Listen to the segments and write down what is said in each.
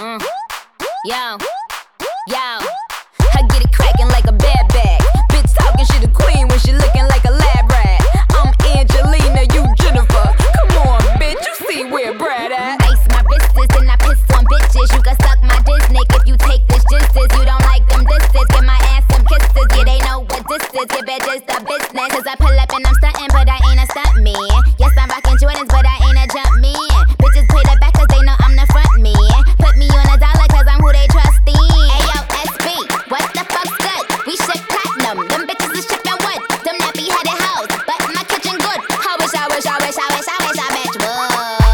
Yo, I get it crackin' like a bad bag. Bitch talking, she the queen when she looking like a lab rat. I'm Angelina, you Jennifer. Come on, bitch, you see where Brad at? Ice my wrists and I piss on bitches. You can suck my Disney if you take this juices. You don't like them disses, give my ass some kisses. Yeah, they know what this is, yeah, bitch, it's the business. Cause I pull up and I'm stuntin', but I ain't a stunt man. Yes, I'm rockin' Jordans, but I ain't a jump man. Bitches play the back cause they know I'm the front man. Put me on a dollar cause I'm who they trust in. Ayo, SB, what the fuck's good? We ship platinum, them bitches is shipping wood. Them nappy headed hoes, but my kitchen good. I wish I bitch would.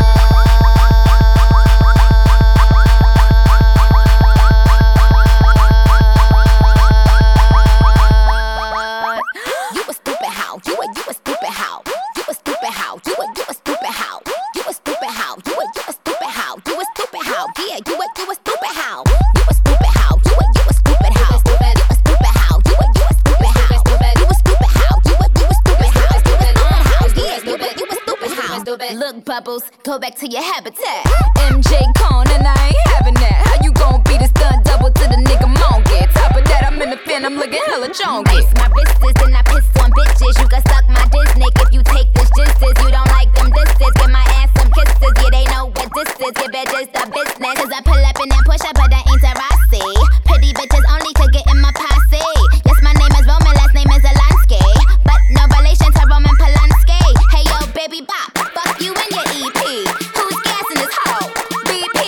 You a stupid how? You a stupid how? You a stupid how? You a stupid how? You a stupid how? You a stupid how? You a stupid how? Yeah, you a stupid how? You a stupid how? You a stupid how? You a stupid how? You a stupid how? You a stupid how? You a stupid how? Yeah, you a stupid how? Look, Bubbles, go back to your habitat. MJ Con and I ain't having that. How you gon' be the stunt double to the nigga monkey? Top of that, I'm in the phantom looking hella chonky. Ice my wrists and I piss on bitches. You can suck my Disney if you take this juices. You don't like them disses, give my ass some kisses. Yeah, they know what this is, yeah, bitch, it's the business. Cause I pull up and then push up, but I ain't Tarasi. Pretty bitches only could get in my posse. Yes, my name is Roman, last name is Zelensky, but no relation to Roman Polanski. Hey yo, baby bop, fuck you and your EP. Who's gassing this hoe? BP?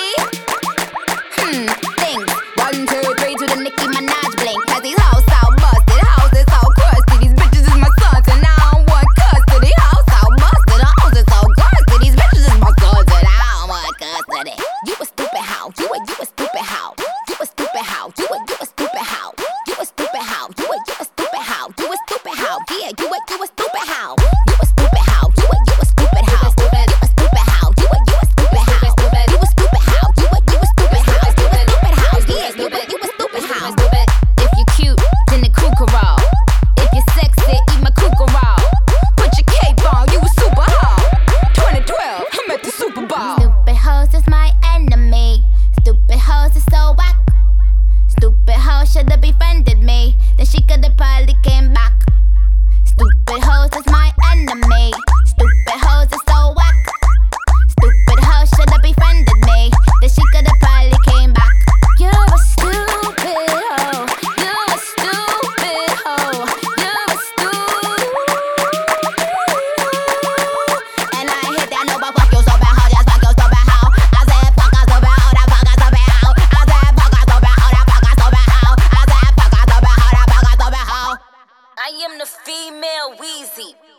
Things 1, 2, 3 to the Nicki Minaj blink. Cause these hoes so busted, hoes is so crusty. These bitches is my sons and I don't want custody. Hoes so busted, hoes is so crusty. These bitches is my sons and I don't want custody. You a stupid how? You a stupid how? You a stupid how? You a stupid how? You a stupid how? You a stupid how? You a stupid how? Yeah, you a stupid how? You a stupid how? You a stupid how? You a stupid how? You a stupid how? You a stupid how? You a stupid how? You a stupid how? Yeah, you a stupid how? If you cute, then the cougar roll. If you sexy, eat my cougar roll. Put your cape on, you a super hoe. 2012, I'm at the Super Bowl. Stupid hoes is my enemy. Stupid hoes is so whack. Stupid hoes should've befriended me, then she could've probably came back. Stupid hoes is my enemy. Stupid hoes is so whack. Stupid hoes should've befriended me, then she could've probably came back. You're a stupid hoe. You're a stupid hoe. You're a stupid. And I hit that no, but fuck you so bad, hoe. Just fuck you so bad, hoe. I said fuck her so bad, hoe. That fuck her so bad, hoe. I said fuck her so bad, hoe. That fuck her so bad, hoe. I said fuck her so bad, hoe. That fuck her so bad, hoe. I am the female Weezy.